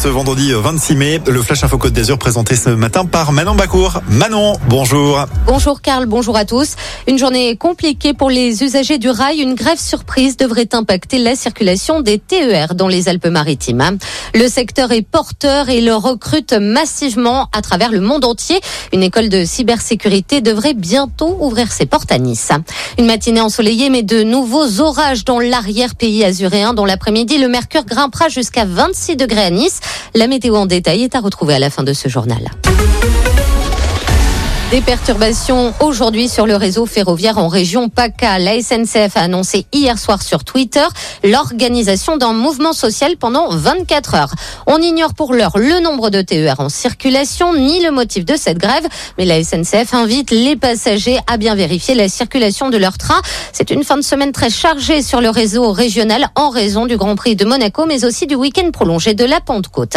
ce vendredi 26 mai. Le Flash Info Côte d'Azur présenté ce matin par Manon Bacour. Manon, bonjour. Bonjour Karl, bonjour à tous. Une journée compliquée pour les usagers du rail. Une grève surprise devrait impacter la circulation des TER dans les Alpes-Maritimes. Le secteur est porteur et le recrute massivement à travers le monde entier. Une école de cybersécurité devrait bientôt ouvrir ses portes à Nice. Une matinée ensoleillée mais de nouveaux orages dans l'arrière-pays azuréen. Dans l'après-midi, le mercure grimpera jusqu'à 26 degrés à Nice. La météo en détail est à retrouver à la fin de ce journal. Des perturbations aujourd'hui sur le réseau ferroviaire en région PACA. La SNCF a annoncé hier soir sur Twitter l'organisation d'un mouvement social pendant 24 heures. On ignore pour l'heure le nombre de TER en circulation ni le motif de cette grève, mais la SNCF invite les passagers à bien vérifier la circulation de leur train. C'est une fin de semaine très chargée sur le réseau régional en raison du Grand Prix de Monaco, mais aussi du week-end prolongé de la Pentecôte.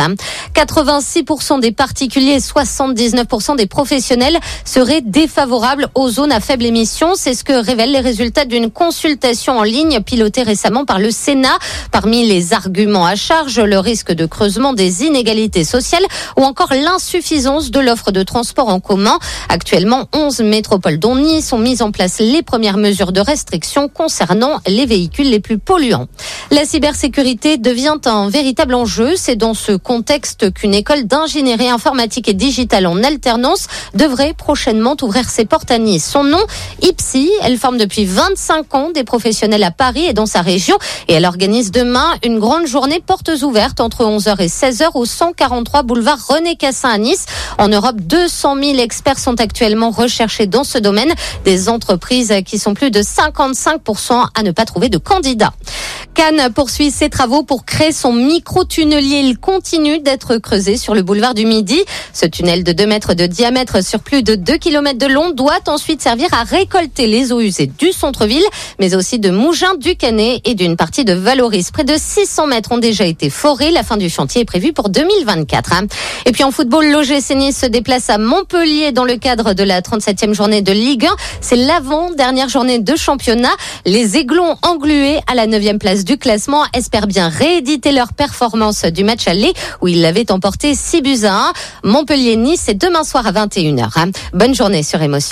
86% des particuliers, 79% des professionnels seraient défavorables aux zones à faible émission. C'est ce que révèlent les résultats d'une consultation en ligne pilotée récemment par le Sénat. Parmi les arguments à charge, le risque de creusement des inégalités sociales ou encore l'insuffisance de l'offre de transport en commun. Actuellement, 11 métropoles dont Nice ont mis en place les premières mesures de restriction concernant les véhicules les plus polluants. La cybersécurité devient un véritable enjeu. C'est dans ce contexte qu'une école d'ingénierie informatique et digitale en alternance devrait prochainement ouvrir ses portes à Nice. Son nom, IPSI. Elle forme depuis 25 ans des professionnels à Paris et dans sa région. Et elle organise demain une grande journée portes ouvertes entre 11h et 16h au 143 boulevard René Cassin à Nice. En Europe, 200 000 experts sont actuellement recherchés dans ce domaine. Des entreprises qui sont plus de 55% à ne pas trouver de candidats. Cannes poursuit ses travaux pour créer son micro-tunnelier. Il continue d'être creusé sur le boulevard du Midi. Ce tunnel de 2 mètres de diamètre sur plus de 2 km de long doit ensuite servir à récolter les eaux usées du centre-ville, mais aussi de Mougins, du Canet et d'une partie de Valoris. Près de 600 mètres ont déjà été forés. La fin du chantier est prévue pour 2024. Et puis en football, l'OGC Nice se déplace à Montpellier dans le cadre de la 37e journée de Ligue 1. C'est l'avant-dernière journée de championnat. Les Aiglons englués à la 9e place du classement espèrent bien rééditer leur performance du match aller où ils l'avaient emporté 6-1. Montpellier-Nice, c'est demain soir à 21h. Bonne journée sur Émotion.